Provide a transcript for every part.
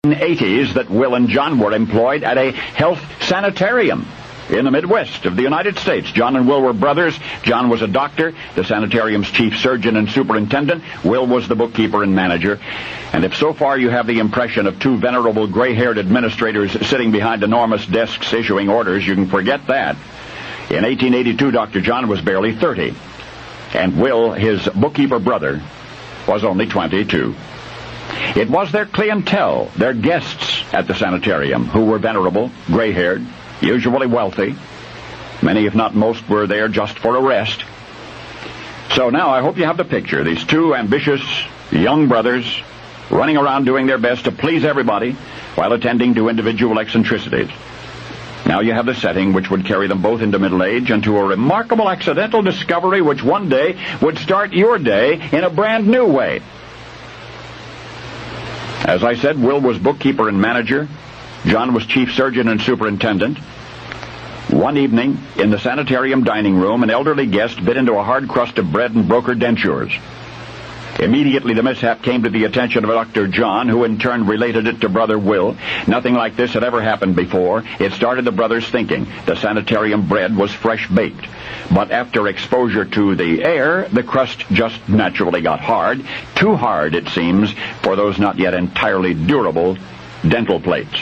1980s that Will and John were employed at a health sanitarium in the Midwest of the United States. John and Will were brothers. John was a doctor, the sanitarium's chief surgeon and superintendent. Will was the bookkeeper and manager. And if so far you have the impression of two venerable gray-haired administrators sitting behind enormous desks issuing orders, you can forget that. In 1882, Dr. John was barely 30, and Will, his bookkeeper brother, was only 22. It was their clientele, their guests at the sanitarium, who were venerable, gray-haired, usually wealthy. Many, if not most, were there just for a rest. So now I hope you have the picture. These two ambitious young brothers running around doing their best to please everybody while attending to individual eccentricities. Now you have the setting which would carry them both into middle age and to a remarkable accidental discovery which one day would start your day in a brand new way. As I said, Will was bookkeeper and manager. John was chief surgeon and superintendent. One evening, in the sanitarium dining room, an elderly guest bit into a hard crust of bread and broke her dentures. Immediately, the mishap came to the attention of Dr. John, who in turn related it to Brother Will. Nothing like this had ever happened before. It started the brothers thinking. The sanitarium bread was fresh-baked. But after exposure to the air, the crust just naturally got hard. Too hard, it seems, for those not yet entirely durable dental plates.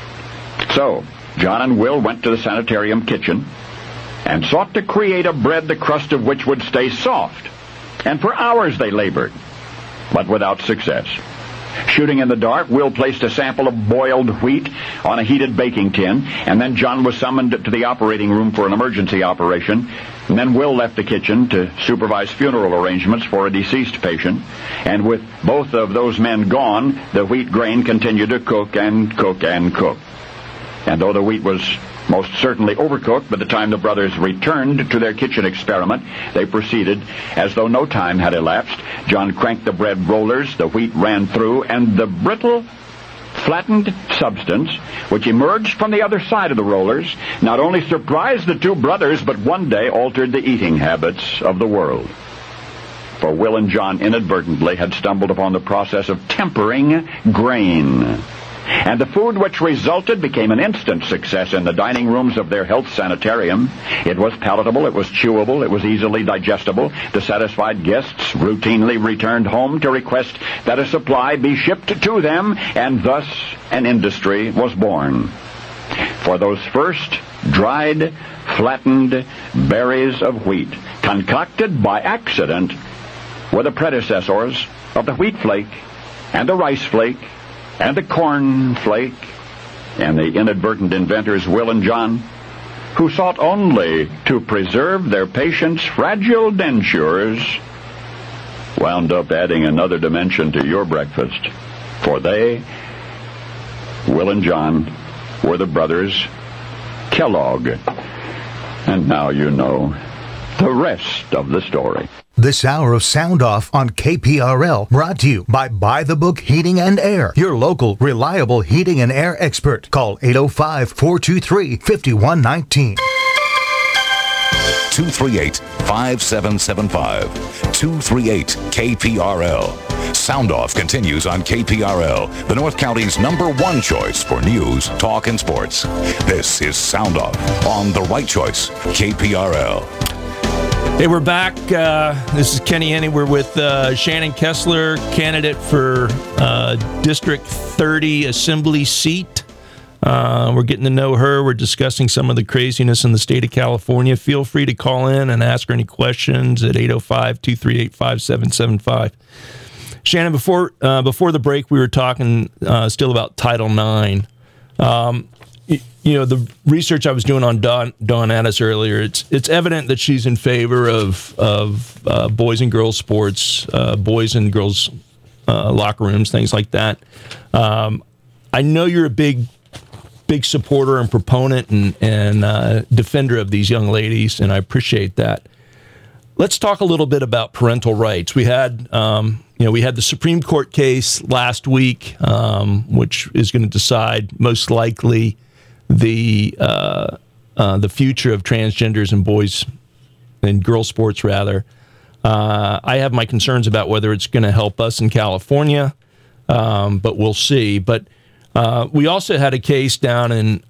So, John and Will went to the sanitarium kitchen and sought to create a bread the crust of which would stay soft. And for hours they labored, but without success. Shooting in the dark, Will placed a sample of boiled wheat on a heated baking tin, and then John was summoned to the operating room for an emergency operation. And then Will left the kitchen to supervise funeral arrangements for a deceased patient. And with both of those men gone, the wheat grain continued to cook and cook and cook. And though the wheat was most certainly overcooked by the time the brothers returned to their kitchen experiment, they proceeded as though no time had elapsed. John cranked the bread rollers, the wheat ran through, and the brittle, flattened substance which emerged from the other side of the rollers not only surprised the two brothers, but one day altered the eating habits of the world. For Will and John inadvertently had stumbled upon the process of tempering grain. And the food which resulted became an instant success in the dining rooms of their health sanitarium. It was palatable, it was chewable, it was easily digestible. The satisfied guests routinely returned home to request that a supply be shipped to them, and thus an industry was born. For those first dried, flattened berries of wheat, concocted by accident, were the predecessors of the wheat flake and the rice flake and the corn flake, and the inadvertent inventors Will and John, who sought only to preserve their patients' fragile dentures, wound up adding another dimension to your breakfast. For they, Will and John, were the brothers Kellogg. And now you know the rest of the story. This hour of Sound Off on KPRL brought to you by The Book Heating and Air, your local reliable heating and air expert. Call 805-423-5119. 238-5775. 238-KPRL. Sound Off continues on KPRL, the North County's #1 choice for news, talk, and sports. This is Sound Off on The Right Choice, KPRL. Hey, we're back. This is Kenny Henney. We're with Shannon Kessler, candidate for District 30 Assembly seat. We're getting to know her. We're discussing some of the craziness in the state of California. Feel free to call in and ask her any questions at 805-238-5775. Shannon, before the break, we were talking still about Title IX. You know, the research I was doing on Dawn Addis earlier, it's evident that she's in favor of boys and girls sports, boys and girls locker rooms, things like that. I know you're a big supporter and proponent and defender of these young ladies, and I appreciate that. Let's talk a little bit about parental rights. We had the Supreme Court case last week, which is going to decide most likely the future of transgenders and boys and girls sports, rather. I have my concerns about whether it's going to help us in California, but we'll see. But We also had a case down in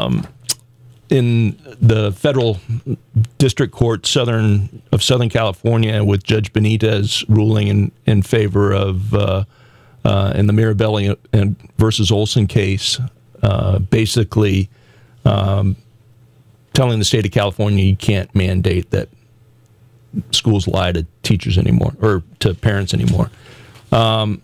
the federal district court of Southern California with Judge Benitez ruling in favor of in the Mirabelli versus Olson case, basically telling the state of California you can't mandate that schools lie to teachers anymore or to parents anymore. Dawn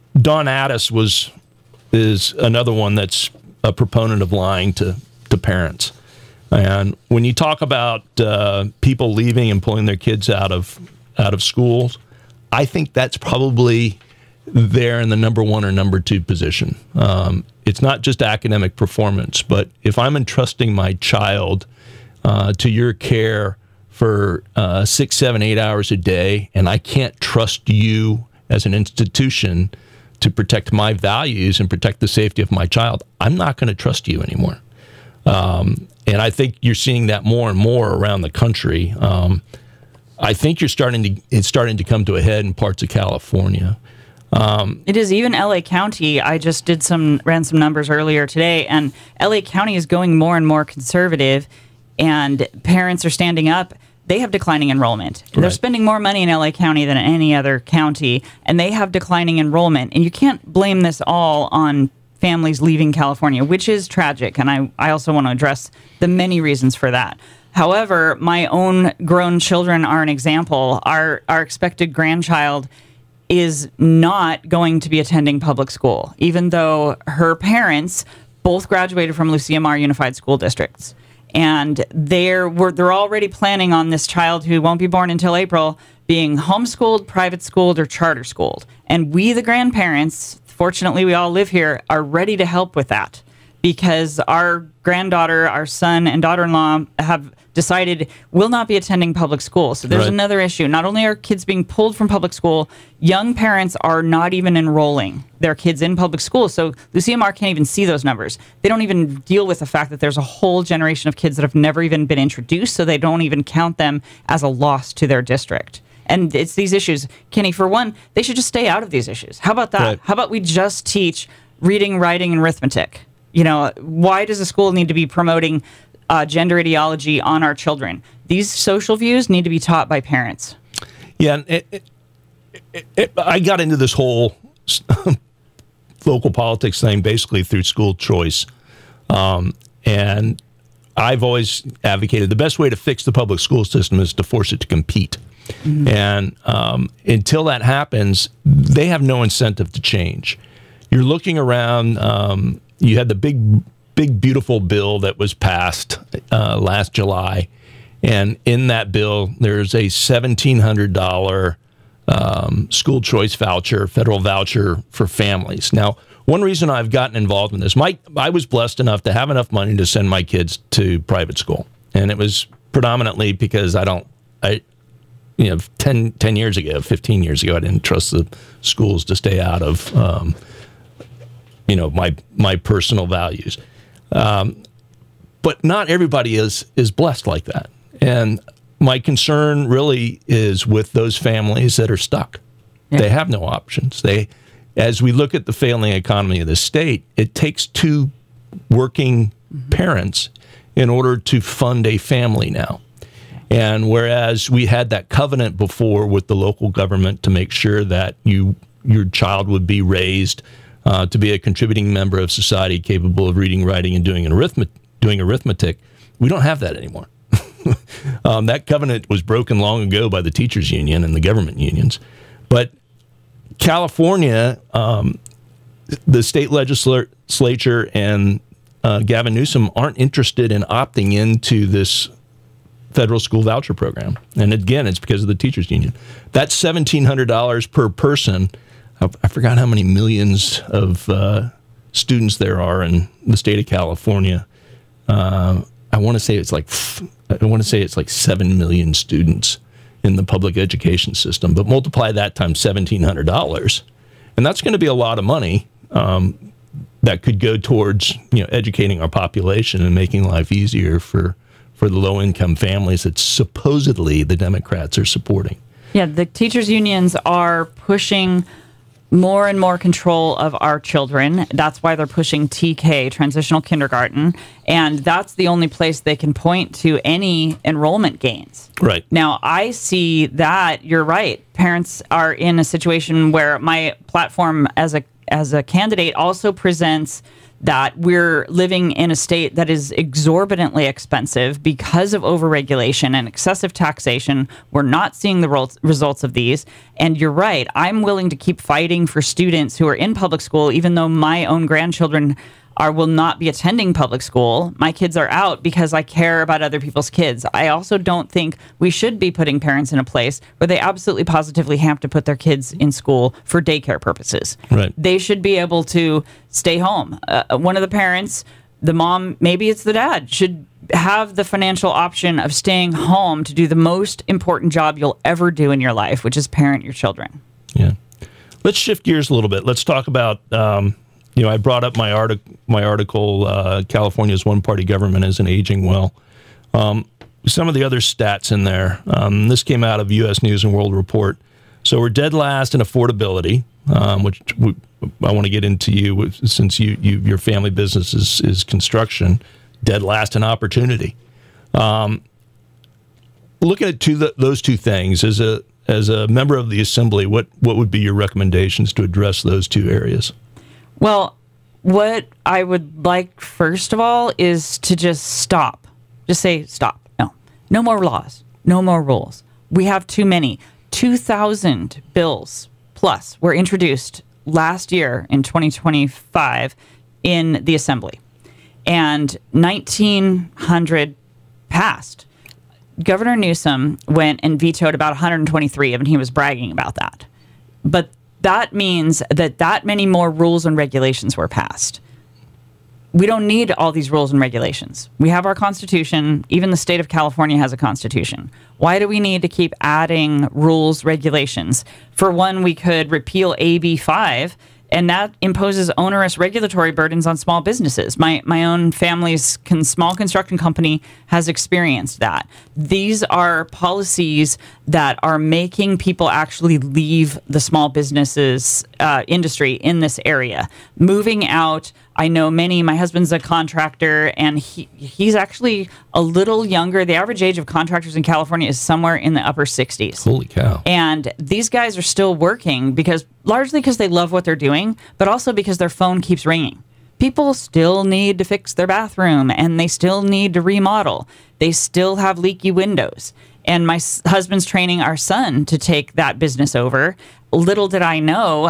Addis is another one that's a proponent of lying to parents. And when you talk about people leaving and pulling their kids out of schools, I think that's probably there in the number one or number two position. It's not just academic performance, but if I'm entrusting my child to your care for 6, 7, 8 hours a day, and I can't trust you as an institution to protect my values and protect the safety of my child, I'm not going to trust you anymore. And I think you're seeing that more and more around the country. I think it's starting to come to a head in parts of California. It is even LA County. I just ran some numbers earlier today, and LA County is going more and more conservative, and parents are standing up. They have declining enrollment. Right. They're spending more money in LA County than any other county, and they have declining enrollment. And you can't blame this all on families leaving California, which is tragic. And I also want to address the many reasons for that. However, my own grown children are an example. Our expected grandchild is not going to be attending public school, even though her parents both graduated from Lucia Mar Unified School Districts. And they're already planning on this child who won't be born until April being homeschooled, private schooled, or charter schooled. And we, the grandparents, fortunately we all live here, are ready to help with that because our granddaughter, our son, and daughter-in-law have decided will not be attending public school. So there's another issue. Not only are kids being pulled from public school, young parents are not even enrolling their kids in public school. So Lucia Mar can't even see those numbers. They don't even deal with the fact that there's a whole generation of kids that have never even been introduced, so they don't even count them as a loss to their district. And it's these issues. Kenny, for one, they should just stay out of these issues. How about that? Right. How about we just teach reading, writing, and arithmetic? You know, why does a school need to be promoting gender ideology on our children? These social views need to be taught by parents. Yeah, I got into this whole local politics thing basically through school choice. And I've always advocated the best way to fix the public school system is to force it to compete. Mm-hmm. And until that happens, they have no incentive to change. You're looking around, you had the big, beautiful bill that was passed last July. And in that bill, there's a $1,700 school choice voucher, federal voucher for families. Now, one reason I've gotten involved in this, I was blessed enough to have enough money to send my kids to private school. And it was predominantly because 10 years ago, 15 years ago, I didn't trust the schools to stay out of, my personal values. But not everybody is blessed like that. And my concern really is with those families that are stuck. Yeah. They have no options. As we look at the failing economy of the state, it takes two working parents in order to fund a family now. And whereas we had that covenant before with the local government to make sure that your child would be raised to be a contributing member of society capable of reading, writing, and doing arithmetic, we don't have that anymore. That covenant was broken long ago by the teachers union and the government unions. But California, the state legislature and Gavin Newsom aren't interested in opting into this federal school voucher program. And again, it's because of the teachers union. That's $1,700 per person. I forgot how many millions of students there are in the state of California. I want to say it's like 7 million students in the public education system, but multiply that times $1,700, and that's going to be a lot of money that could go towards educating our population and making life easier for the low-income families that supposedly the Democrats are supporting. Yeah, the teachers unions are pushing more and more control of our children. That's why they're pushing TK, transitional kindergarten, and that's the only place they can point to any enrollment gains. Right. Now, I see that you're right. Parents are in a situation where my platform as a candidate also presents that we're living in a state that is exorbitantly expensive because of overregulation and excessive taxation. We're not seeing the results of these. And you're right. I'm willing to keep fighting for students who are in public school, even though my own grandchildren will not be attending public school. My kids are out because I care about other people's kids. I also don't think we should be putting parents in a place where they absolutely positively have to put their kids in school for daycare purposes. Right. They should be able to stay home. One of the parents, the mom, maybe it's the dad, should have the financial option of staying home to do the most important job you'll ever do in your life, which is parent your children. Yeah. Let's shift gears a little bit. Let's talk about I brought up my article, California's one-party government isn't aging well. Some of the other stats in there. This came out of U.S. News and World Report. So we're dead last in affordability, which I want to get into you since your family business is construction. Dead last in opportunity. Looking at those two things, as a member of the assembly, what would be your recommendations to address those two areas? Well, what I would like, first of all, is to just stop. Just say stop. No more laws. No more rules. We have too many. 2,000 bills plus were introduced last year in 2025 in the Assembly. And 1,900 passed. Governor Newsom went and vetoed about 123 of them, and he was bragging about that. But that means that many more rules and regulations were passed. We don't need all these rules and regulations. We have our Constitution. Even the state of California has a Constitution. Why do we need to keep adding rules, regulations? For one, we could repeal AB 5, and that imposes onerous regulatory burdens on small businesses. My own family's small construction company has experienced that. These are policies that are making people actually leave the small businesses industry in this area. Moving out, I know my husband's a contractor, and he's actually a little younger. The average age of contractors in California is somewhere in the upper 60s. Holy cow. And these guys are still working largely because they love what they're doing, but also because their phone keeps ringing. People still need to fix their bathroom, and they still need to remodel. They still have leaky windows. And my husband's training our son to take that business over. Little did I know,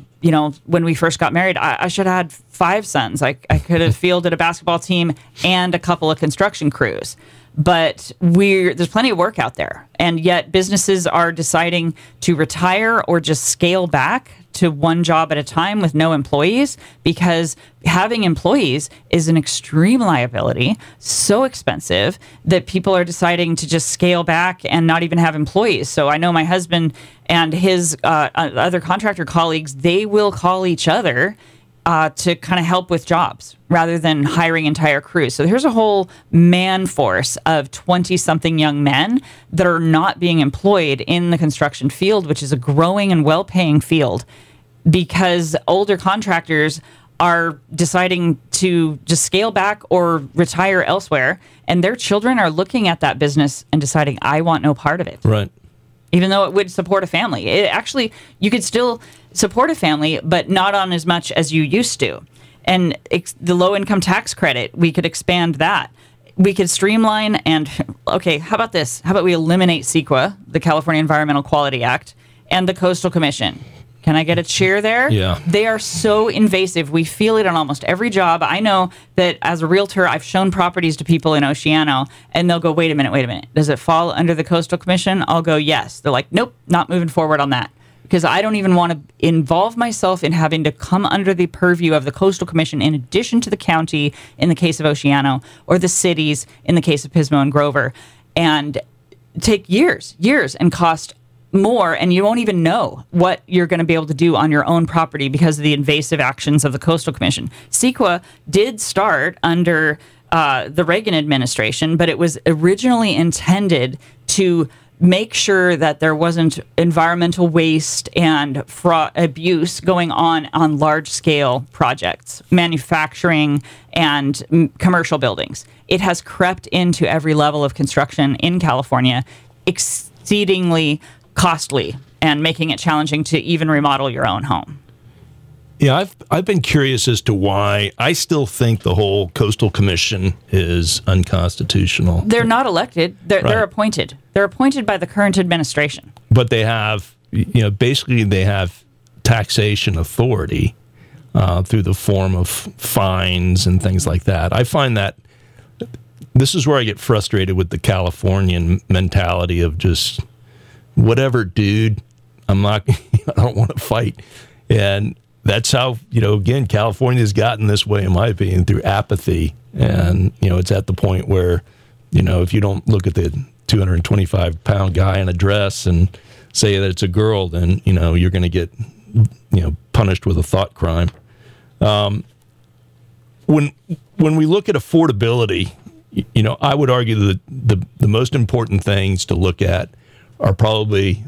when we first got married, I should have had 5 sons. I could have fielded a basketball team and a couple of construction crews. But there's plenty of work out there. And yet businesses are deciding to retire or just scale back to one job at a time with no employees, because having employees is an extreme liability, so expensive that people are deciding to just scale back and not even have employees. So I know my husband and his other contractor colleagues, they will call each other to kind of help with jobs rather than hiring entire crews. So there's a whole man force of 20-something young men that are not being employed in the construction field, which is a growing and well-paying field, because older contractors are deciding to just scale back or retire elsewhere, and their children are looking at that business and deciding, I want no part of it. Right. Even though it would support a family. You could still support a family, but not on as much as you used to. And the low-income tax credit, we could expand that. We could streamline and, okay, how about this? How about we eliminate CEQA, the California Environmental Quality Act, and the Coastal Commission? Can I get a cheer there? Yeah. They are so invasive. We feel it on almost every job. I know that as a realtor, I've shown properties to people in Oceano, and they'll go, wait a minute. Does it fall under the Coastal Commission? I'll go, yes. They're like, nope, not moving forward on that. Because I don't even want to involve myself in having to come under the purview of the Coastal Commission in addition to the county in the case of Oceano, or the cities in the case of Pismo and Grover, and take years, and cost more, and you won't even know what you're going to be able to do on your own property because of the invasive actions of the Coastal Commission. CEQA did start under the Reagan administration, but it was originally intended to make sure that there wasn't environmental waste and fraud abuse going on large-scale projects, manufacturing and commercial buildings. It has crept into every level of construction in California, exceedingly costly and making it challenging to even remodel your own home. Yeah, I've been curious as to why. I still think the whole Coastal Commission is unconstitutional. They're not elected. They're appointed. They're appointed by the current administration. But they have, basically they have taxation authority through the form of fines and things like that. I find that this is where I get frustrated with the Californian mentality of just whatever, dude. I don't want to fight. And that's how, again, California's gotten this way, in my opinion, through apathy. And, it's at the point where, if you don't look at the 225-pound guy in a dress and say that it's a girl, then, you're going to get, punished with a thought crime. When we look at affordability, I would argue that the most important things to look at are probably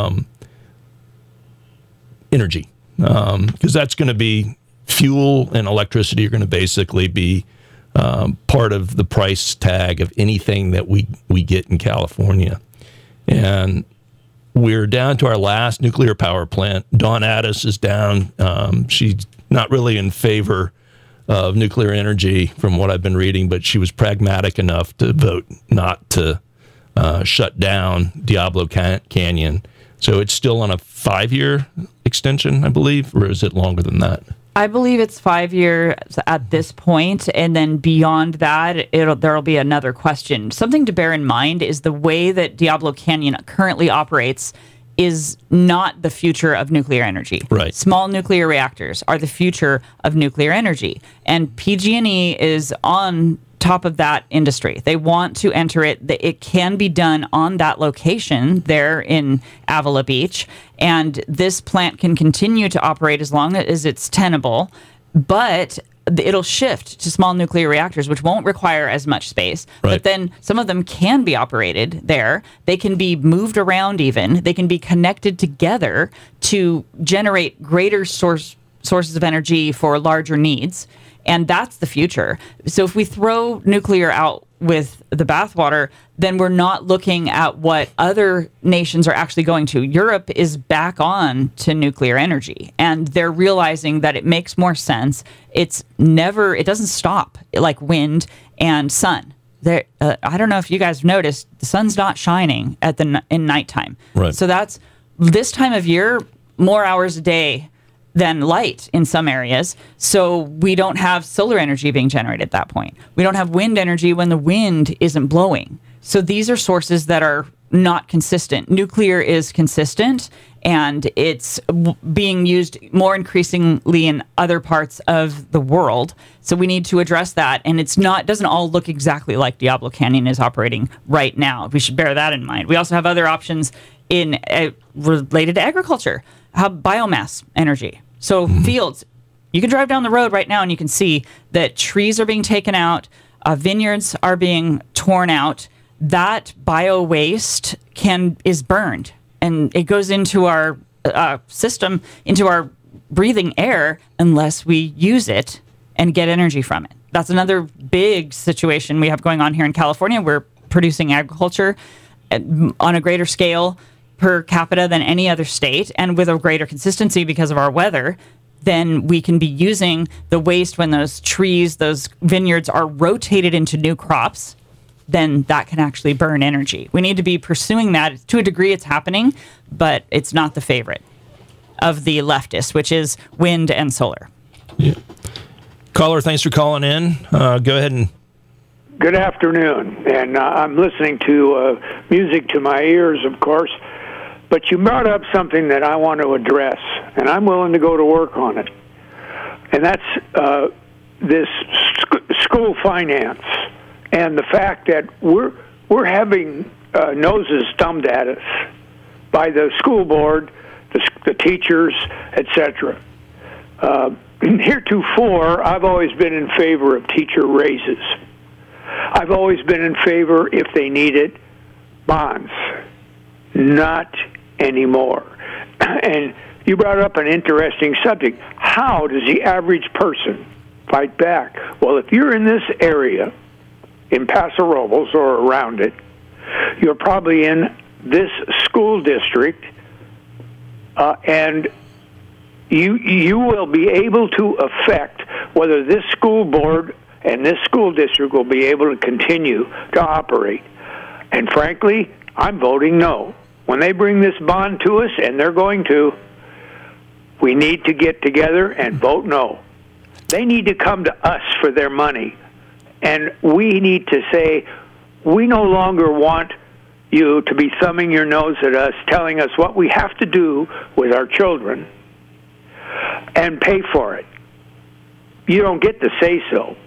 energy. Because that's going to be fuel and electricity are going to basically be part of the price tag of anything that we get in California. And we're down to our last nuclear power plant. Dawn Addis is down. She's not really in favor of nuclear energy from what I've been reading, but she was pragmatic enough to vote not to shut down Diablo Canyon. So it's still on a 5-year extension, I believe, or is it longer than that? I believe it's 5 years at this point, and then beyond that, there'll be another question. Something to bear in mind is the way that Diablo Canyon currently operates is not the future of nuclear energy. Right. Small nuclear reactors are the future of nuclear energy, and PG&E is on top of that industry. They want to enter it. It can be done on that location there in Avila Beach, and this plant can continue to operate as long as it's tenable, but it'll shift to small nuclear reactors, which won't require as much space. Right. But then some of them can be operated there. They can be moved around even. They can be connected together to generate greater sources of energy for larger needs. And that's the future. So if we throw nuclear out with the bathwater, then we're not looking at what other nations are actually going to. Europe is back on to nuclear energy, and they're realizing that it makes more sense. It doesn't stop like wind and sun. I don't know if you guys have noticed, the sun's not shining in nighttime. Right. So that's this time of year, more hours a day than light in some areas. So we don't have solar energy being generated at that point. We don't have wind energy when the wind isn't blowing. So these are sources that are not consistent. Nuclear is consistent, and it's being used more increasingly in other parts of the world. So we need to address that. And it doesn't all look exactly like Diablo Canyon is operating right now. We should bear that in mind. We also have other options related to agriculture. How biomass energy. So fields, you can drive down the road right now and you can see that trees are being taken out, vineyards are being torn out. That bio waste is burned, and it goes into our system, into our breathing air, unless we use it and get energy from it. That's another big situation we have going on here in California. We're producing agriculture on a greater scale per capita than any other state, and with a greater consistency because of our weather. Then we can be using the waste when those trees, those vineyards are rotated into new crops, then that can actually burn energy. We need to be pursuing that. To a degree, it's happening, but it's not the favorite of the leftists, which is wind and solar. Yeah. Caller, thanks for calling in. Go ahead and... Good afternoon, and I'm listening to music to my ears, of course. But you brought up something that I want to address, and I'm willing to go to work on it. And that's this school finance and the fact that we're having noses thumbed at us by the school board, the teachers, etc. Heretofore, I've always been in favor of teacher raises. I've always been in favor, if they needed, bonds. Not anymore. And you brought up an interesting subject. How does the average person fight back? Well, if you're in this area, in Paso Robles or around it, you're probably in this school district, and you will be able to affect whether this school board and this school district will be able to continue to operate. And frankly, I'm voting no. When they bring this bond to us, and they're going to, we need to get together and vote no. They need to come to us for their money. And we need to say, we no longer want you to be thumbing your nose at us, telling us what we have to do with our children and pay for it. You don't get to say so.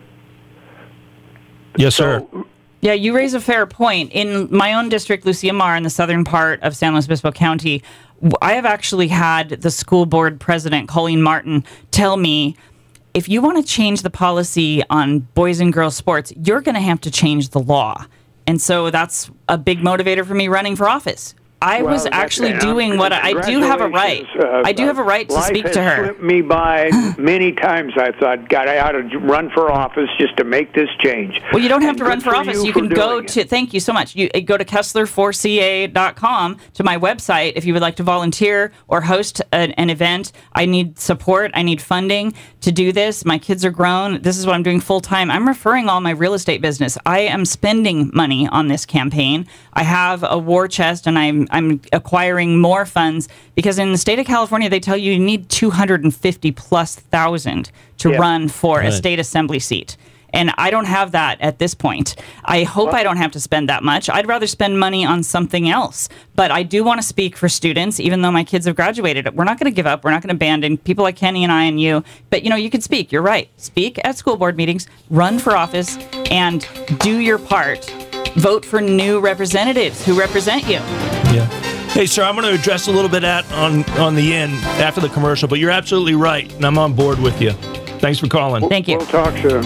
Yes, sir. Yeah, you raise a fair point. In my own district, Lucia Mar, in the southern part of San Luis Obispo County, I have actually had the school board president, Colleen Martin, tell me, if you want to change the policy on boys and girls sports, you're going to have to change the law. And so that's a big motivator for me running for office. I was actually doing what I do have a right. I do have a right to speak to her. Life has slipped me by many times. I thought, God, I ought to run for office just to make this change. Well, you don't have to run for office. You can go to, thank you so much. You go to Kessler4ca.com to my website if you would like to volunteer or host an event. I need support. I need funding to do this. My kids are grown. This is what I'm doing full time. I'm referring all my real estate business. I am spending money on this campaign. I have a war chest, and I'm acquiring more funds because in the state of California, they tell you need 250,000+ to run for a state assembly seat. And I don't have that at this point. I hope I don't have to spend that much. I'd rather spend money on something else. But I do want to speak for students, even though my kids have graduated. We're not going to give up. We're not going to abandon people like Kenny and I and you. But, you can speak. You're right. Speak at school board meetings, run for office, and do your part. Vote for new representatives who represent you. Yeah. Hey, sir, I'm going to address a little bit on the end after the commercial, but you're absolutely right, and I'm on board with you. Thanks for calling. Thank you. We'll talk soon.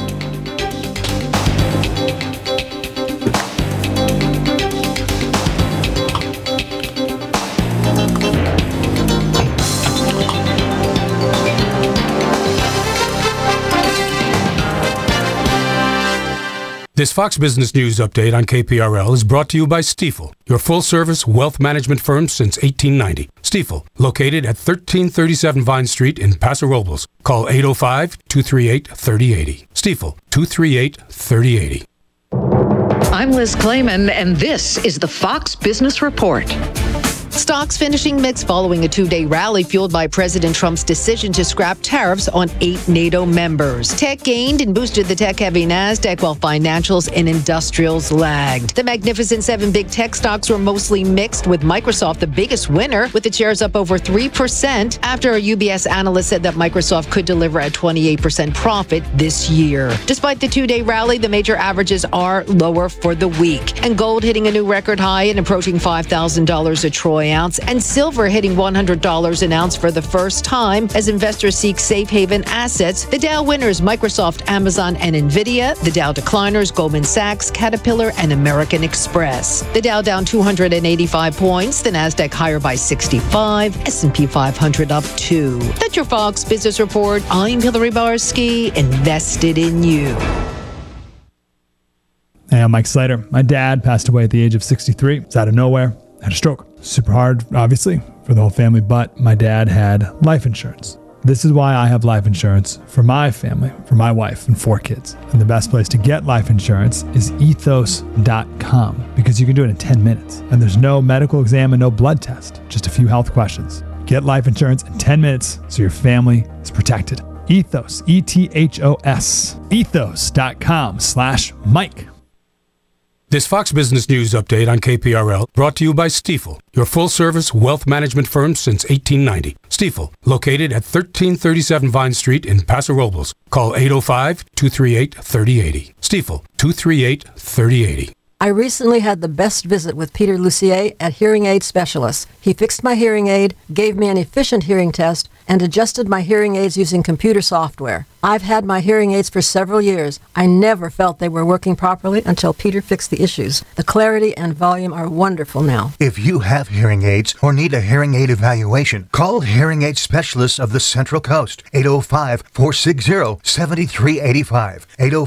This Fox Business News update on KPRL is brought to you by Stifel, your full-service wealth management firm since 1890. Stifel, located at 1337 Vine Street in Paso Robles. Call 805-238-3080. Stifel, 238-3080. I'm Liz Clayman, and this is the Fox Business Report. Stocks finishing mixed following a two-day rally fueled by President Trump's decision to scrap tariffs on 8 NATO members. Tech gained and boosted the tech-heavy NASDAQ, while financials and industrials lagged. The Magnificent Seven big tech stocks were mostly mixed, with Microsoft the biggest winner, with the shares up over 3% after a UBS analyst said that Microsoft could deliver a 28% profit this year. Despite the two-day rally, the major averages are lower for the week, and gold hitting a new record high and approaching $5,000 a troy ounce, and silver hitting $100 an ounce for the first time as investors seek safe haven assets. The Dow winners Microsoft, Amazon, and Nvidia. The Dow decliners Goldman Sachs, Caterpillar, and American Express. The Dow down 285 points. The Nasdaq higher by 65. S&P 500 up 2. That's your Fox Business Report. I'm Hillary Barsky, invested in you. Hey, I'm Mike Slater. My dad passed away at the age of 63. It's out of nowhere. Had a stroke. Super hard, obviously, for the whole family, but my dad had life insurance. This is why I have life insurance for my family, for my wife and 4 kids. And the best place to get life insurance is ethos.com, because you can do it in 10 minutes. And there's no medical exam and no blood test, just a few health questions. Get life insurance in 10 minutes so your family is protected. Ethos, E-T-H-O-S, ethos.com/Mike. This Fox Business News update on KPRL brought to you by Stifel, your full-service wealth management firm since 1890. Stifel, located at 1337 Vine Street in Paso Robles. Call 805-238-3080. Stifel, 238-3080. I recently had the best visit with Peter Lucier at Hearing Aid Specialists. He fixed my hearing aid, gave me an efficient hearing test, and adjusted my hearing aids using computer software. I've had my hearing aids for several years. I never felt they were working properly until Peter fixed the issues. The clarity and volume are wonderful now. If you have hearing aids or need a hearing aid evaluation, call Hearing Aid Specialists of the Central Coast, 805-460-7385,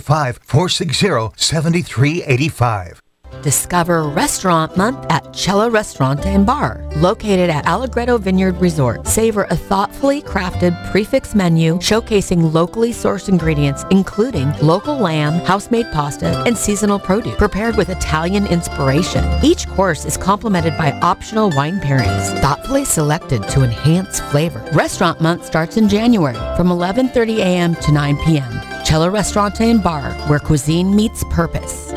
805-460-7385. Discover Restaurant Month at Cella Restaurant and Bar, located at Allegretto Vineyard Resort. Savor a thoughtfully crafted prefix menu showcasing locally sourced ingredients, including local lamb, house-made pasta, and seasonal produce, prepared with Italian inspiration. Each course is complemented by optional wine pairings, thoughtfully selected to enhance flavor. Restaurant Month starts in January from 11:30 a.m. to 9 p.m. Cella Restaurant and Bar, where cuisine meets purpose.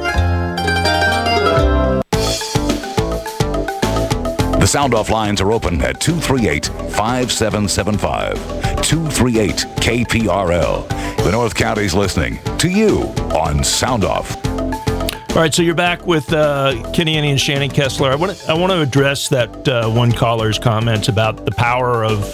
The Sound Off lines are open at 238-5775. 238-KPRL. The North County's listening to you on Sound Off. All right, so you're back with Kenny Annie and Shannon Kessler. I want to address that one caller's comments about the power of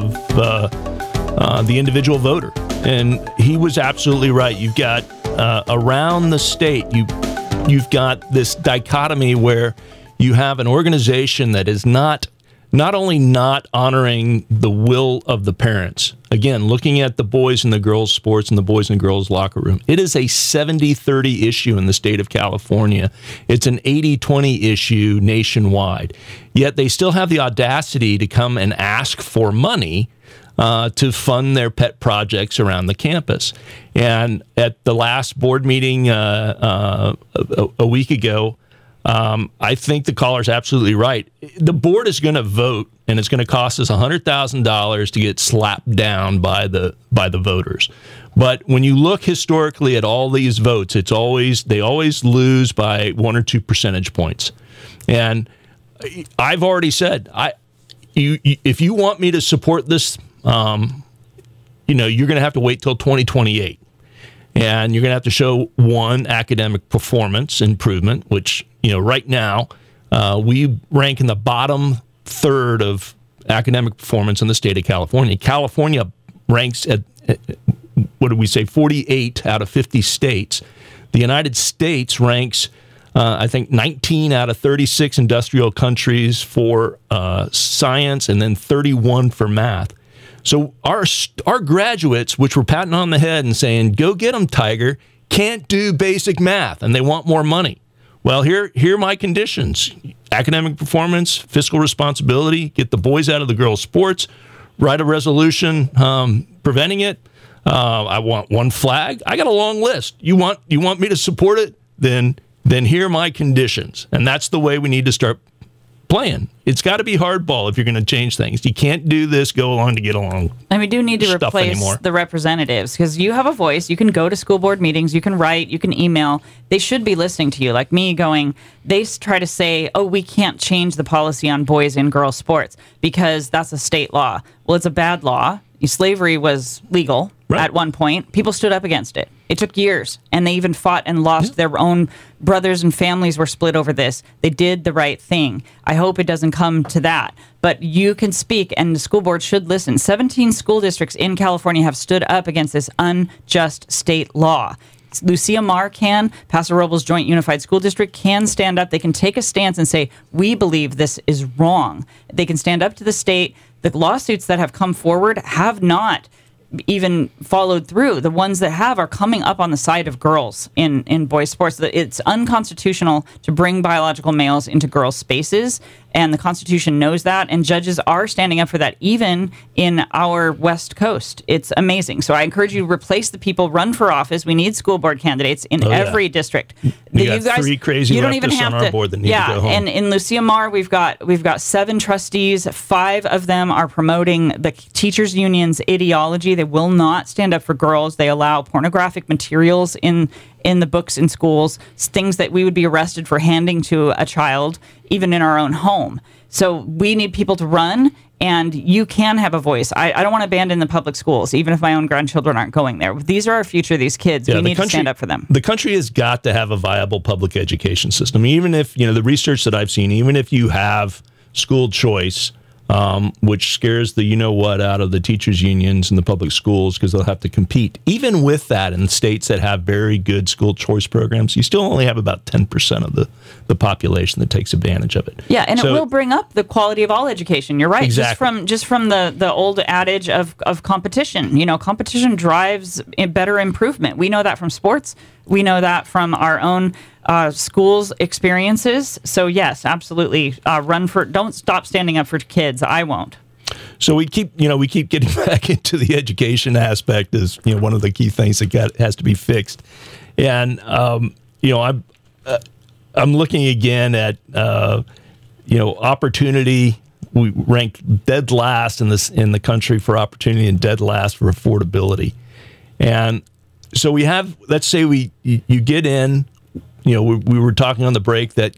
the individual voter, and he was absolutely right. You've got around the state, you've got this dichotomy where you have an organization that is not only not honoring the will of the parents. Again, looking at the boys and the girls sports and the boys and girls locker room. It is a 70-30 issue in the state of California. It's an 80-20 issue nationwide. Yet they still have the audacity to come and ask for money to fund their pet projects around the campus. And at the last board meeting a week ago, I think the caller's absolutely right. The board is going to vote, and it's going to cost us $100,000 to get slapped down by the voters. But when you look historically at all these votes, they always lose by 1 or 2 percentage points. And I've already said, if you want me to support this, you're going to have to wait till 2028. And you're going to have to show one academic performance improvement, which, right now, we rank in the bottom third of academic performance in the state of California. California ranks at, 48 out of 50 states. The United States ranks, 19 out of 36 industrial countries for science, and then 31 for math. So our graduates, which we're patting on the head and saying, go get them, Tiger, can't do basic math, and they want more money. Well, here are my conditions. Academic performance, fiscal responsibility, get the boys out of the girls' sports, write a resolution preventing it. I want one flag. I got a long list. You want me to support it? Then here are my conditions. And that's the way we need to start playing. It's got to be hardball if you're going to change things. You can't do this, go along to get along. And we do need to replace the representatives, because you have a voice. You can go to school board meetings. You can write. You can email. They should be listening to you. Like me going, they try to say, oh, we can't change the policy on boys and girls sports because that's a state law. Well, it's a bad law. Slavery was legal at one point. People stood up against it. It took years, and they even fought and lost. Their own brothers and families were split over this. They did the right thing. I hope it doesn't come to that. But you can speak, and the school board should listen. 17 school districts in California have stood up against this unjust state law. Lucia Mar can, Paso Robles Joint Unified School District can stand up. They can take a stance and say, we believe this is wrong. They can stand up to the state. The lawsuits that have come forward have not even followed through. The ones that have are coming up on the side of girls in boys' sports. It's unconstitutional to bring biological males into girls' spaces, and the Constitution knows that, and judges are standing up for that, even in our West Coast. It's amazing. So I encourage you to replace the people, run for office. We need school board candidates in every district. You got 3 crazy leftists on our board that need to go home. And in Lucia Mar, we've got 7 trustees. 5 of them are promoting the teachers' union's ideology. They will not stand up for girls. They allow pornographic materials in the books in schools, things that we would be arrested for handing to a child, even in our own home. So we need people to run, and you can have a voice. I don't want to abandon the public schools, even if my own grandchildren aren't going there. These are our future, these kids. We need to stand up for them. The country has got to have a viable public education system. Even if, the research that I've seen, even if you have school choice, which scares the you-know-what out of the teachers' unions and the public schools because they'll have to compete. Even with that, in states that have very good school choice programs, you still only have about 10% of the population that takes advantage of it. Yeah, and it will bring up the quality of all education. You're right. Exactly. Just from the old adage of competition. Competition drives better improvement. We know that from sports. We know that from our own schools experiences. So yes, absolutely. Don't stop standing up for kids. I won't. So we keep getting back into the education aspect as one of the key things that has to be fixed. And I'm looking again at opportunity. We rank dead last in the country for opportunity and dead last for affordability. And so we have, let's say you get in. We were talking on the break that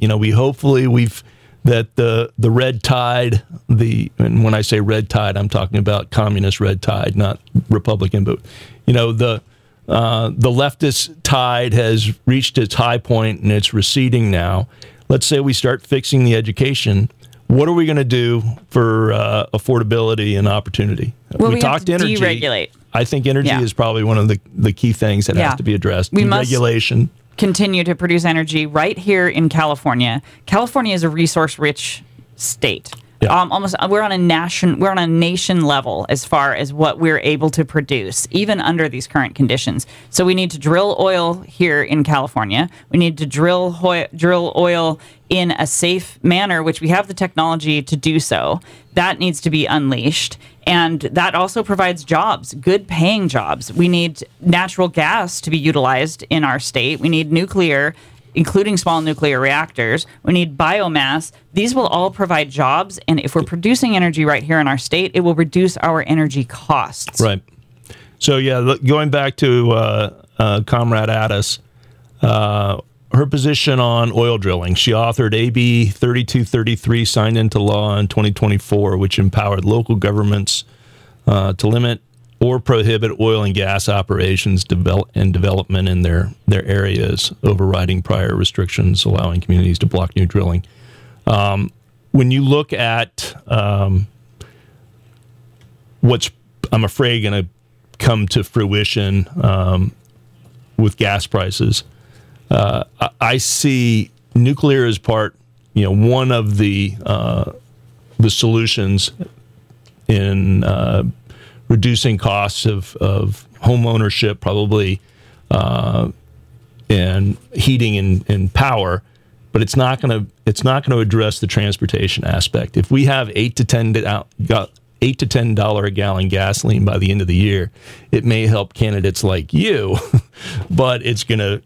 the red tide, and when I say red tide, I'm talking about communist red tide, not Republican, but the leftist tide has reached its high point and it's receding now. Let's say we start fixing the education. What are we going to do for affordability and opportunity? Well, we talked have to energy. Deregulate. I think energy is probably one of the key things that has to be addressed. Deregulation. Continue to produce energy right here in California. California is a resource-rich state. Yeah. We're on a nation level as far as what we're able to produce, even under these current conditions. So we need to drill oil here in California. We need to drill oil in a safe manner, which we have the technology to do so. That needs to be unleashed. And that also provides jobs, good paying jobs. We need natural gas to be utilized in our state. We need nuclear, including small nuclear reactors. We need biomass. These will all provide jobs. And if we're producing energy right here in our state, it will reduce our energy costs. Right. So, going back to Comrade Addis, her position on oil drilling. She authored AB 3233, signed into law in 2024, which empowered local governments to limit or prohibit oil and gas operations and development in their areas, overriding prior restrictions, allowing communities to block new drilling. When you look at what's, I'm afraid, going to come to fruition with gas prices, I see nuclear as part, one of the solutions in reducing costs of home ownership, probably, and heating and power. But it's not going to address the transportation aspect. If we have $8 to $10 a gallon gasoline by the end of the year, it may help candidates like you, but it's going to,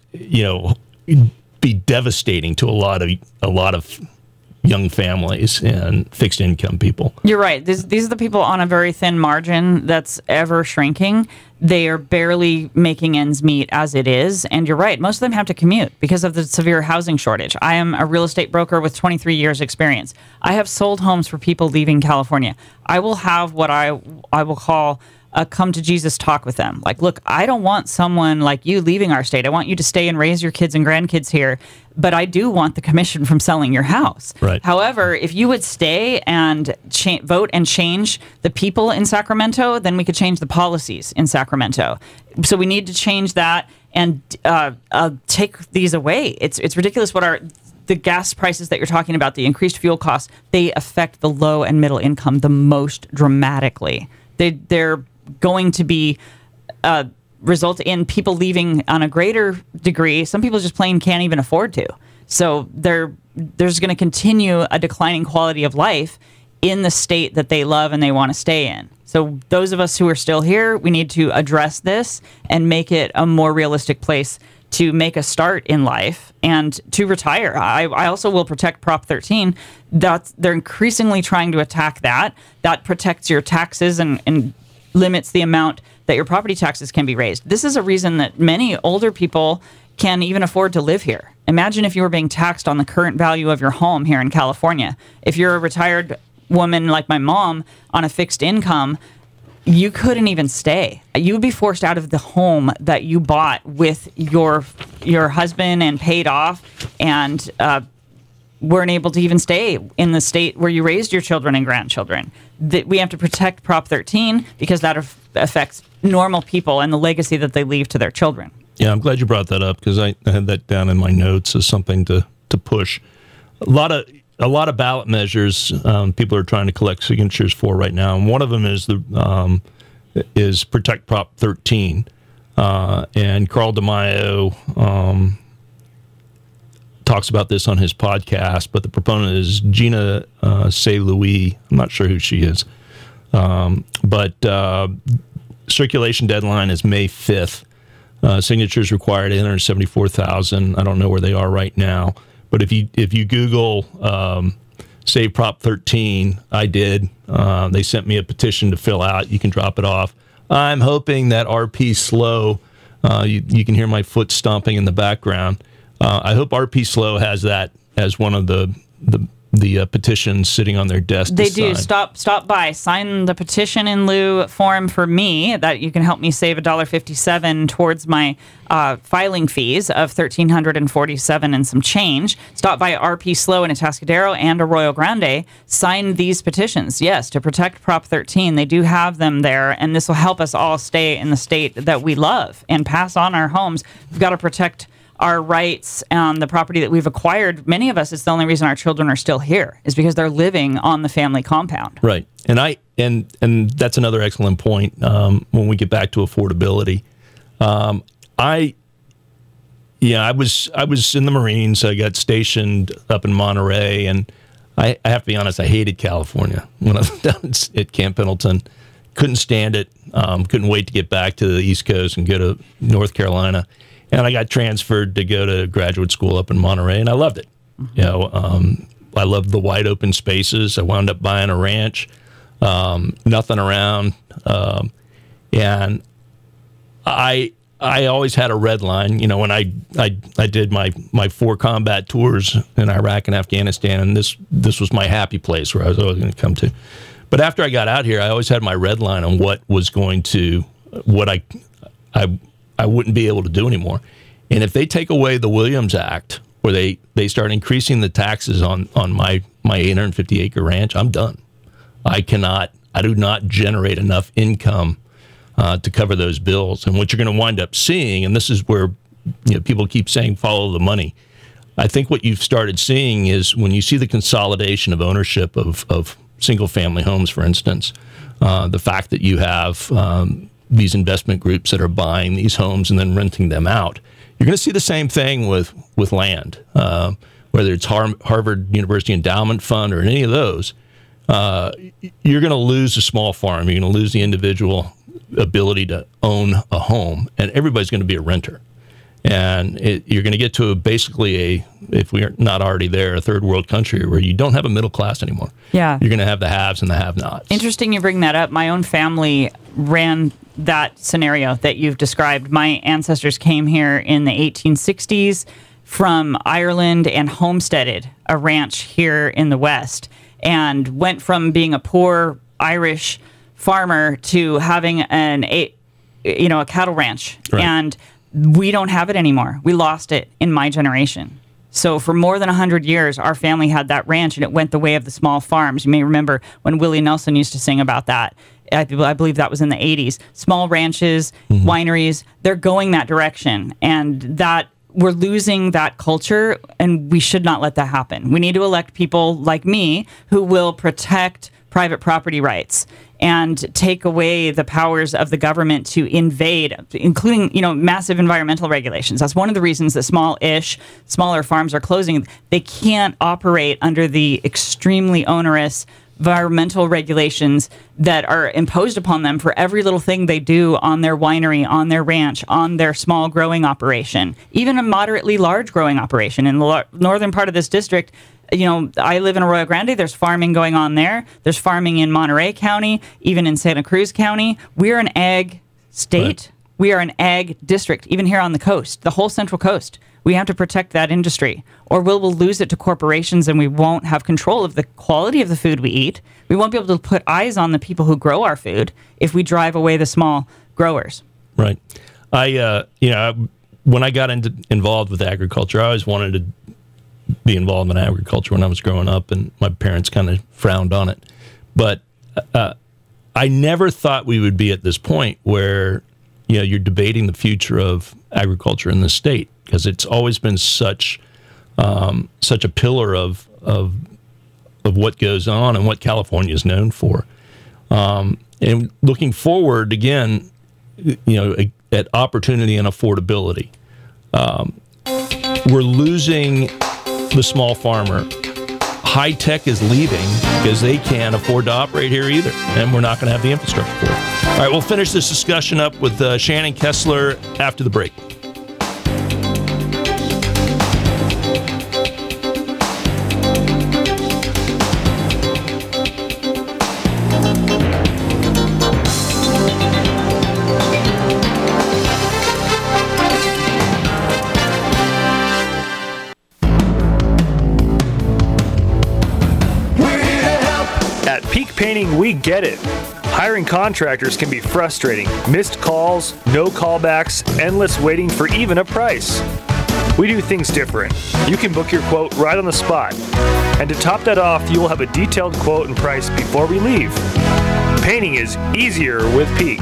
be devastating to a lot of young families and fixed income people. You're right. These are the people on a very thin margin that's ever shrinking. They are barely making ends meet as it is. And you're right. Most of them have to commute because of the severe housing shortage. I am a real estate broker with 23 years experience. I have sold homes for people leaving California. I will have what I will call a come to Jesus talk with them. Like, look, I don't want someone like you leaving our state. I want you to stay and raise your kids and grandkids here, but I do want the commission from selling your house. Right. However, if you would stay and vote and change the people in Sacramento, then we could change the policies in Sacramento. So we need to change that and take these away. It's ridiculous what the gas prices that you're talking about, the increased fuel costs, they affect the low and middle income the most dramatically. They're going to be result in people leaving on a greater degree. Some people just plain can't even afford to. So there's going to continue a declining quality of life in the state that they love and they want to stay in. So those of us who are still here, we need to address this and make it a more realistic place to make a start in life and to retire. I also will protect Prop 13. They're increasingly trying to attack that. That protects your taxes and limits the amount that your property taxes can be raised. This is a reason that many older people can even afford to live here. Imagine if you were being taxed on the current value of your home here in California. If you're a retired woman like my mom on a fixed income, you couldn't even stay. You would be forced out of the home that you bought with your husband and paid off, and weren't able to even stay in the state where you raised your children and grandchildren. That we have to protect Prop 13 because that affects normal people and the legacy that they leave to their children. Yeah, I'm glad you brought that up because I had that down in my notes as something to push. A lot of ballot measures people are trying to collect signatures for right now, and one of them is Protect Prop 13. And Carl DeMaio talks about this on his podcast, but the proponent is Gina St-Louis. I'm not sure who she is. But circulation deadline is May 5th. Signatures required 874,000. I don't know where they are right now. But if you Google Save Prop 13, I did. They sent me a petition to fill out. You can drop it off. I'm hoping that RP Slow, you can hear my foot stomping in the background. I hope RP Slow has that as one of the petitions sitting on their desk. They do. Stop by. Sign the petition in lieu form for me that you can help me save $1.57 towards my filing fees of $1,347 and some change. Stop by RP Slow in Atascadero and Arroyo Grande. Sign these petitions. Yes, to protect Prop 13. They do have them there, and this will help us all stay in the state that we love and pass on our homes. We've got to protect our rights on the property that we've acquired. Many of us, it's the only reason our children are still here is because they're living on the family compound. Right. And that's another excellent point when we get back to affordability. I was in the Marines. I got stationed up in Monterey, and I have to be honest, I hated California when I was down at Camp Pendleton. Couldn't stand it. Couldn't wait to get back to the East Coast and go to North Carolina. And I got transferred to go to graduate school up in Monterey, and I loved it. Mm-hmm. I loved the wide open spaces. I wound up buying a ranch, nothing around, and I always had a red line. When I did my 4 combat tours in Iraq and Afghanistan, and this was my happy place where I was always going to come to. But after I got out here, I always had my red line on what I wouldn't be able to do anymore. And if they take away the Williams Act, or they start increasing the taxes on my 850-acre ranch, I'm done. I do not generate enough income to cover those bills. And what you're going to wind up seeing, and this is where people keep saying follow the money. I think what you've started seeing is when you see the consolidation of ownership of single-family homes, for instance, the fact that you have these investment groups that are buying these homes and then renting them out. You're going to see the same thing with land, whether it's Harvard University Endowment Fund or any of those. You're going to lose a small farm. You're going to lose the individual ability to own a home, and everybody's going to be a renter. And you're going to get to basically if we're not already there, a third world country where you don't have a middle class anymore. Yeah. You're going to have the haves and the have-nots. Interesting you bring that up. My own family ran that scenario that you've described. My ancestors came here in the 1860s from Ireland and homesteaded a ranch here in the West and went from being a poor Irish farmer to having a cattle ranch. Right. And we don't have it anymore. We lost it in my generation. So for more than 100 years, our family had that ranch, and it went the way of the small farms. You may remember when Willie Nelson used to sing about that. I believe that was in the 80s. Small ranches, mm-hmm. wineries, they're going that direction. And that we're losing that culture, and we should not let that happen. We need to elect people like me who will protect private property rights and take away the powers of the government to invade, including, massive environmental regulations. That's one of the reasons that smaller farms are closing. They can't operate under the extremely onerous environmental regulations that are imposed upon them for every little thing they do on their winery, on their ranch, on their small growing operation, even a moderately large growing operation. In the northern part of this district, I live in Arroyo Grande. There's farming going on there. There's farming in Monterey County, even in Santa Cruz County. We're an ag state. Right. We are an ag district, even here on the coast, the whole Central Coast. We have to protect that industry, or we'll lose it to corporations, and we won't have control of the quality of the food we eat. We won't be able to put eyes on the people who grow our food if we drive away the small growers. Right. When I got involved with agriculture, I always wanted to be involved in agriculture when I was growing up, and my parents kind of frowned on it. But I never thought we would be at this point where you're debating the future of agriculture in the state, because it's always been such a pillar of what goes on and what California is known for. And looking forward again, at opportunity and affordability, we're losing the small farmer. High tech is leaving because they can't afford to operate here either, and we're not going to have the infrastructure for it. All right, we'll finish this discussion up with Shannon Kessler after the break. Painting, we get it. Hiring contractors can be frustrating. Missed calls, no callbacks, endless waiting for even a price. We do things different. You can book your quote right on the spot. And to top that off, you will have a detailed quote and price before we leave. Painting is easier with Peak.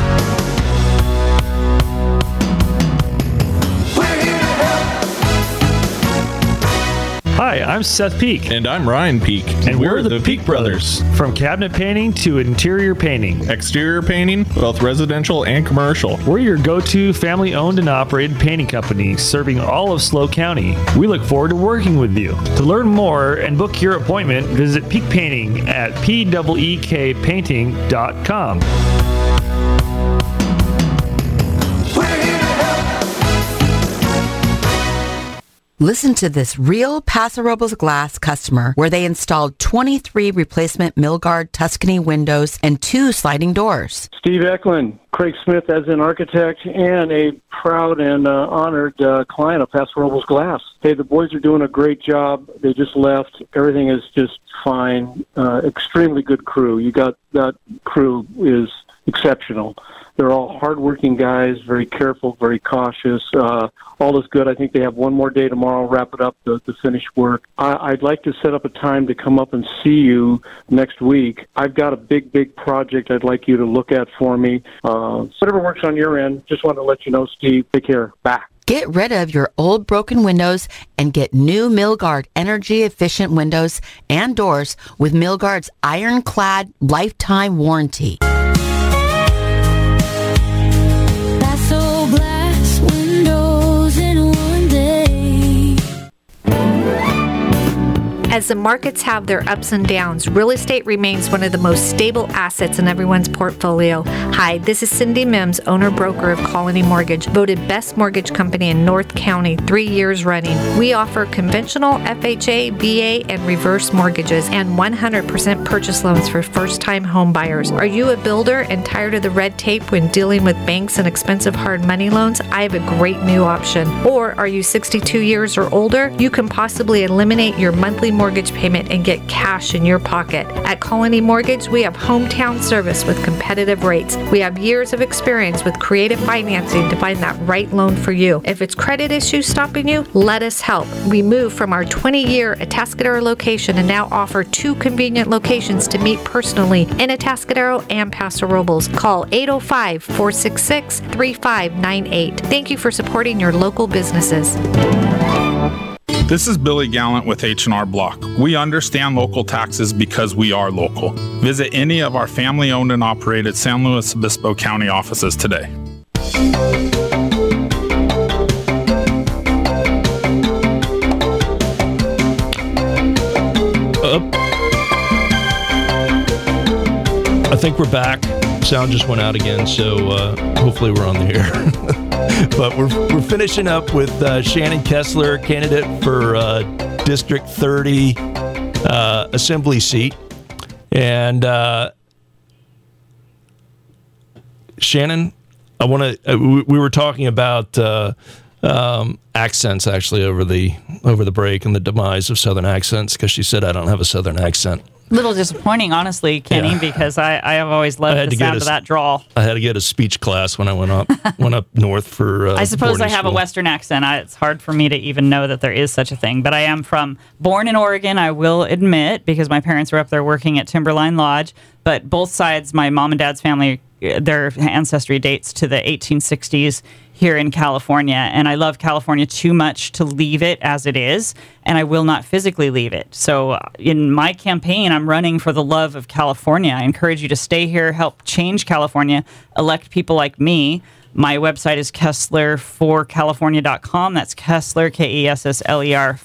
Hi, I'm Seth Peak. And I'm Ryan Peak. And we're the Peak Brothers. From cabinet painting to interior painting. Exterior painting, both residential and commercial. We're your go-to family-owned and operated painting company serving all of SLO County. We look forward to working with you. To learn more and book your appointment, visit Peak Painting at peekpainting.com. Listen to this real Paso Robles glass customer where they installed 23 replacement Milgard Tuscany windows and 2 sliding doors. Steve Eklund, Craig Smith as an architect and a proud and honored client of Paso Robles Glass. Hey, the boys are doing a great job. They just left. Everything is just fine. Extremely good crew. That crew is exceptional. They're all hardworking guys, very careful, very cautious. All is good. I think they have one more day tomorrow, wrap it up to finish work. I'd like to set up a time to come up and see you next week. I've got a big project I'd like you to look at for me. Whatever works on your end, just wanted to let you know, Steve. Take care. Bye. Get rid of your old broken windows and get new Milgard energy-efficient windows and doors with Milgard's ironclad lifetime warranty. As the markets have their ups and downs, real estate remains one of the most stable assets in everyone's portfolio. Hi, this is Cindy Mims, owner-broker of Colony Mortgage, voted best mortgage company in North County 3 years running. We offer conventional FHA, VA, and reverse mortgages and 100% purchase loans for first-time home buyers. Are you a builder and tired of the red tape when dealing with banks and expensive hard money loans? I have a great new option. Or are you 62 years or older? You can possibly eliminate your monthly mortgage payment and get cash in your pocket. At Colony Mortgage, we have hometown service with competitive rates. We have years of experience with creative financing to find that right loan for you. If it's credit issues stopping you, let us help. We moved from our 20-year Atascadero location and now offer 2 convenient locations to meet personally in Atascadero and Paso Robles. Call 805-466-3598. Thank you for supporting your local businesses. This is Billy Gallant with H&R Block. We understand local taxes because we are local. Visit any of our family-owned and operated San Luis Obispo County offices today. I think we're back. Sound just went out again, so hopefully we're on the air. But we're finishing up with Shannon Kessler, candidate for District 30 Assembly seat. And Shannon, I want to. We were talking about accents actually over the break and the demise of Southern accents, because she said I don't have a Southern accent. little disappointing, honestly, Kenny, because I have always loved the sound of that drawl. I had to get a speech class when I went up north for. I suppose I have school. a Western accent. It's hard for me to even know that there is such a thing. But I am born in Oregon, I will admit, because my parents were up there working at Timberline Lodge. But both sides, my mom and dad's family, their ancestry dates to the 1860s here in California. And I love California too much to leave it as it is, and I will not physically leave it. So in my campaign, I'm running for the love of California. I encourage you to stay here, help change California, elect people like me. My website is KesslerForCalifornia.com. That's Kessler, Kessler,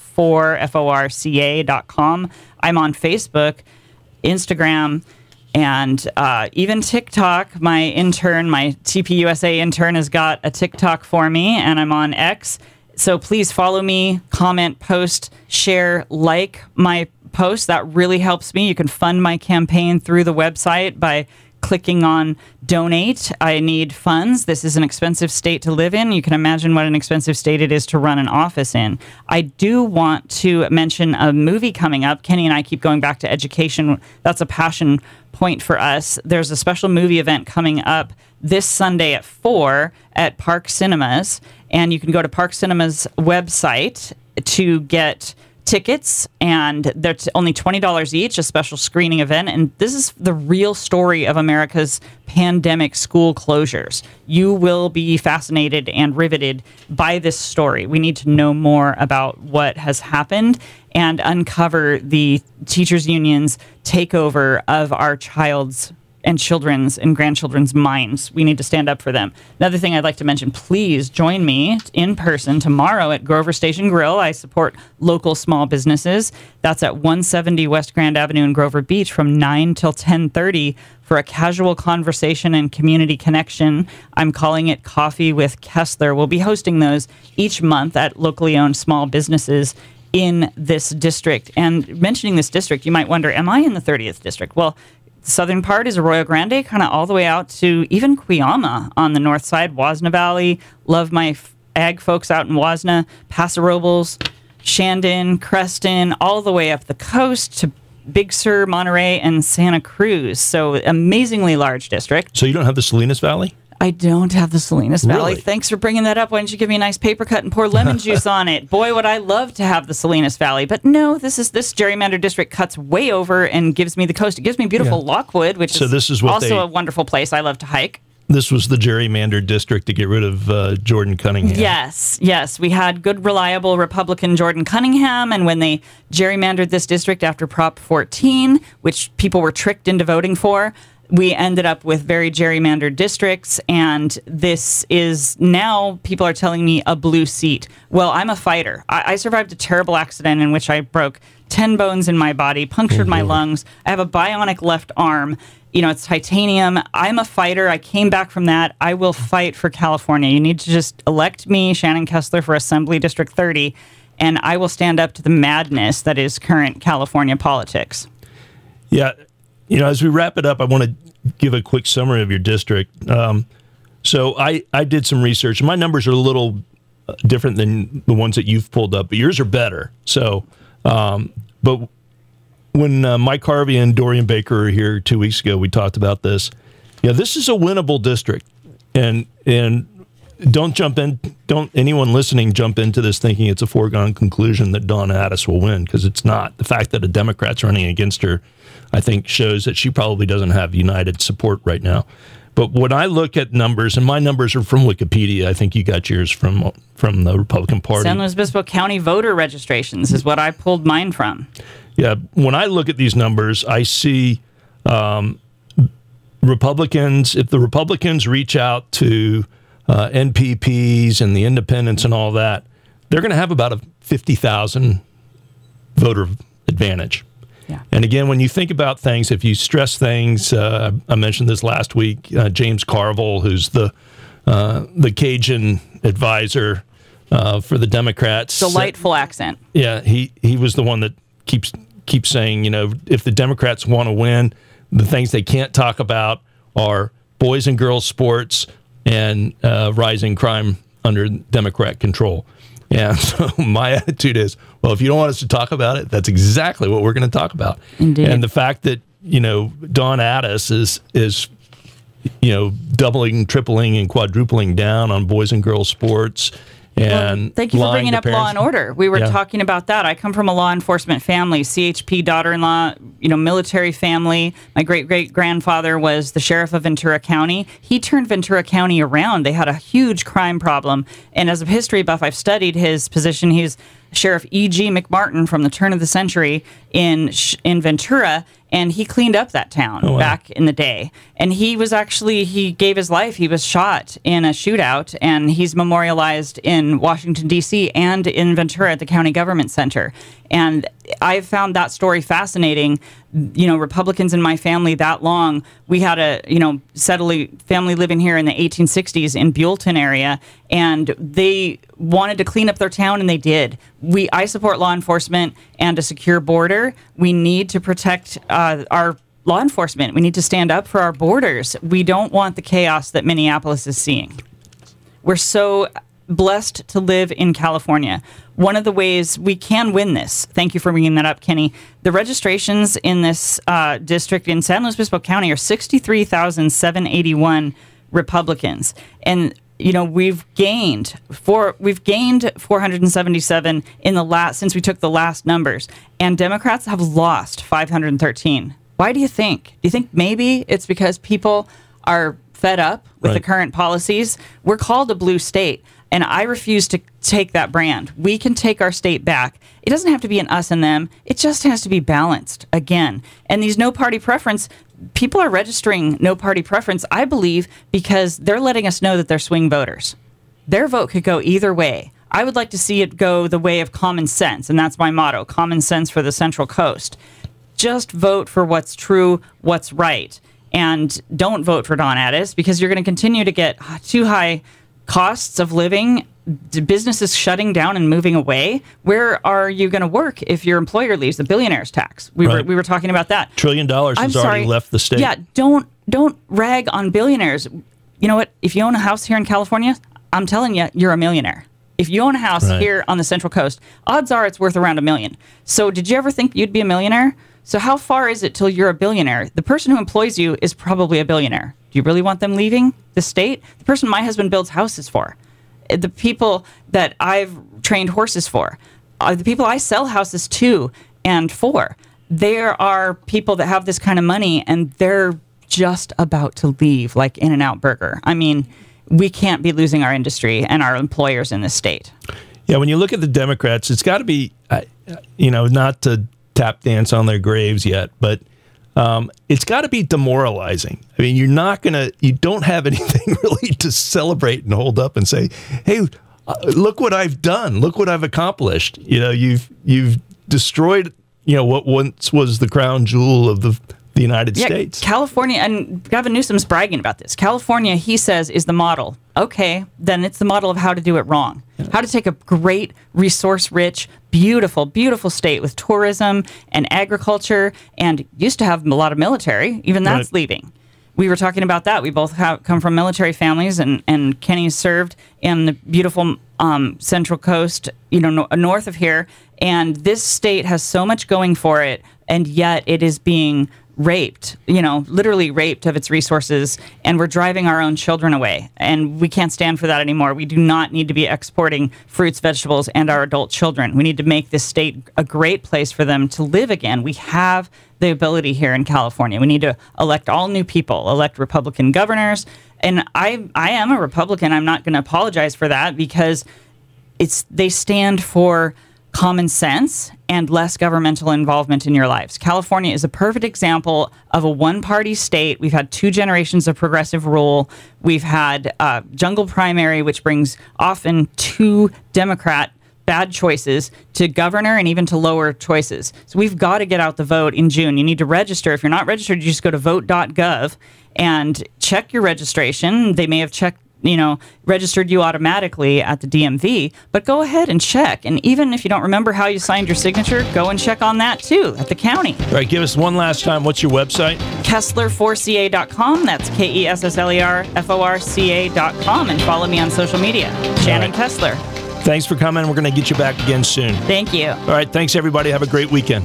FORCA.com. I'm on Facebook, Instagram, and even TikTok. My intern, my TPUSA intern, has got a TikTok for me, and I'm on X. So please follow me, comment, post, share, like my post. That really helps me. You can fund my campaign through the website by clicking on donate. I need funds. This is an expensive state to live in. You can imagine what an expensive state it is to run an office in. I do want to mention a movie coming up. Kenny and I keep going back to education. That's a passion point for us. There's a special movie event coming up this Sunday at 4 at Park Cinemas, and you can go to Park Cinemas website to get tickets, and they're only $20 each, a special screening event. And this is the real story of America's pandemic school closures. You will be fascinated and riveted by this story. We need to know more about what has happened and uncover the teachers' unions' takeover of our child's and children's and grandchildren's minds. We need to stand up for them. Another thing I'd like to mention, please join me in person tomorrow at Grover Station Grill. I support local small businesses. That's at 170 West Grand Avenue in Grover Beach from 9 till 10:30 for a casual conversation and community connection. I'm calling it Coffee with Kessler. We'll be hosting those each month at locally owned small businesses in this district. And mentioning this district, you might wonder, am I in the 30th district? Well, the southern part is Arroyo Grande, kind of all the way out to even Cuyama on the north side, Wasna Valley. Love my ag folks out in Wasna, Paso Robles, Shandon, Creston, all the way up the coast to Big Sur, Monterey, and Santa Cruz. So amazingly large district. So you don't have the Salinas Valley? I don't have the Salinas Valley. Really? Thanks for bringing that up. Why don't you give me a nice paper cut and pour lemon juice on it? Boy, would I love to have the Salinas Valley. But no, this gerrymandered district cuts way over and gives me the coast. It gives me beautiful Lockwood, which is also a wonderful place I love to hike. This was the gerrymandered district to get rid of Jordan Cunningham. Yes. We had good, reliable Republican Jordan Cunningham, and when they gerrymandered this district after Prop 14, which people were tricked into voting for, we ended up with very gerrymandered districts, and this is now, people are telling me, a blue seat. Well, I'm a fighter. I survived a terrible accident in which I broke 10 bones in my body, punctured my lungs. I have a bionic left arm. You know, it's titanium. I'm a fighter. I came back from that. I will fight for California. You need to just elect me, Shannon Kessler, for Assembly District 30, and I will stand up to the madness that is current California politics. Yeah. You know, as we wrap it up, I want to give a quick summary of your district. So I did some research. My numbers are a little different than the ones that you've pulled up, but yours are better. So, but when Mike Harvey and Dorian Baker were here 2 weeks ago, we talked about this. Yeah, this is a winnable district, and don't anyone listening jump into this thinking it's a foregone conclusion that Dawn Addis will win, because it's not. The fact that a Democrat's running against her, I think, shows that she probably doesn't have united support right now. But when I look at numbers, and my numbers are from Wikipedia, I think you got yours from the Republican Party. San Luis Obispo County voter registrations is what I pulled mine from. Yeah, when I look at these numbers, I see Republicans, if the Republicans reach out to NPPs and the independents and all that, they're going to have about a 50,000 voter advantage. Yeah. And again, when you think about things, if you stress things, I mentioned this last week, James Carville, who's the Cajun advisor for the Democrats. Delightful accent. Yeah, he was the one that keeps saying, you know, if the Democrats want to win, the things they can't talk about are boys and girls sports and rising crime under Democrat control. And so my attitude is, well, if you don't want us to talk about it, that's exactly what we're going to talk about. Indeed. And the fact that, Dawn Addis is doubling, tripling, and quadrupling down on boys and girls sports. And thank you for bringing up Law and Order. We were talking about that. I come from a law enforcement family, CHP daughter-in-law, military family. My great-great-grandfather was the sheriff of Ventura County. He turned Ventura County around. They had a huge crime problem. And as a history buff, I've studied his position. He's Sheriff E.G. McMartin from the turn of the century in Ventura, and he cleaned up that town back in the day. And he gave his life. He was shot in a shootout, and he's memorialized in Washington, D.C. and in Ventura at the County Government Center. And I've found that story fascinating. Republicans in my family that long, we had a, family living here in the 1860s in Buellton area, and they wanted to clean up their town, and they did. I support law enforcement and a secure border. We need to protect our law enforcement. We need to stand up for our borders. We don't want the chaos that Minneapolis is seeing. We're so blessed to live in California. One of the ways we can win this, thank you for bringing that up, Kenny, the registrations in this district in San Luis Obispo County are 63,781 Republicans. And we've gained 477 since we took the last numbers, and Democrats have lost 513. Why do you think? Do you think maybe it's because people are fed up with the current policies? We're called a blue state, and I refuse to take that brand. We can take our state back. It doesn't have to be an us and them. It just has to be balanced again. And these no party preference, people are registering no party preference, I believe, because they're letting us know that they're swing voters. Their vote could go either way. I would like to see it go the way of common sense, and that's my motto, common sense for the Central Coast. Just vote for what's true, what's right, and don't vote for Dawn Addis, because you're going to continue to get too high costs of living, businesses shutting down and moving away. Where are you going to work if your employer leaves? The billionaire's tax. We were talking about that. $1 trillion has already left the state. Yeah, don't rag on billionaires. You know what? If you own a house here in California, I'm telling you, you're a millionaire. If you own a house here on the Central Coast, odds are it's worth around $1 million. So did you ever think you'd be a millionaire? So how far is it till you're a billionaire? The person who employs you is probably a billionaire. Do you really want them leaving the state? The person my husband builds houses for, the people that I've trained horses for, the people I sell houses to and for, there are people that have this kind of money, and they're just about to leave, like In-N-Out Burger. I mean, we can't be losing our industry and our employers in this state. Yeah, when you look at the Democrats, it's got to be, not to tap dance on their graves yet, but it's got to be demoralizing. I mean, you don't have anything really to celebrate and hold up and say, hey, look what I've done. Look what I've accomplished. You've destroyed, what once was the crown jewel of the United States. California, and Gavin Newsom's bragging about this. California, he says, is the model. Okay, then it's the model of how to do it wrong. How to take a great, resource-rich, beautiful, beautiful state with tourism and agriculture, and used to have a lot of military. Even that's leaving. We were talking about that. We both come from military families, and Kenny served in the beautiful Central Coast, north of here. And this state has so much going for it, and yet it is being raped, literally raped of its resources, and we're driving our own children away, and we can't stand for that anymore. We do not need to be exporting fruits, vegetables, and our adult children. We need to make this state a great place for them to live again. We have the ability here in California. We need to elect all new people, elect Republican governors, and I am a Republican. I'm not going to apologize for that, because they stand for common sense and less governmental involvement in your lives. California is a perfect example of a one-party state. We've had 2 generations of progressive rule. We've had jungle primary, which brings often 2 Democrat bad choices to governor and even to lower choices. So we've got to get out the vote in June. You need to register. If you're not registered, you just go to vote.gov and check your registration. They may have registered you automatically at the DMV, but go ahead and check. And even if you don't remember how you signed your signature, go and check on that too at the county. All right, give us one last time. What's your website? Kessler4ca.com. That's KESSLERFORCA.com. And follow me on social media. Shannon Kessler. Thanks for coming. We're going to get you back again soon. Thank you. All right. Thanks, everybody. Have a great weekend.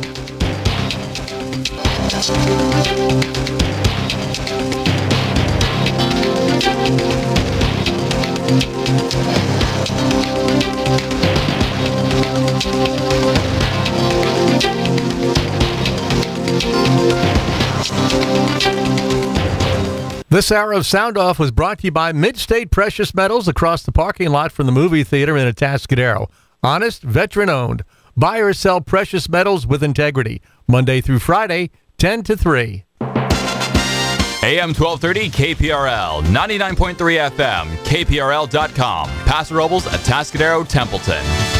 This hour of Sound Off was brought to you by Mid-State Precious Metals across the parking lot from the movie theater in Atascadero. Honest, veteran-owned. Buy or sell precious metals with integrity. Monday through Friday, 10 to 3. AM 1230 KPRL, 99.3 FM, KPRL.com. Paso Robles, Atascadero, Templeton.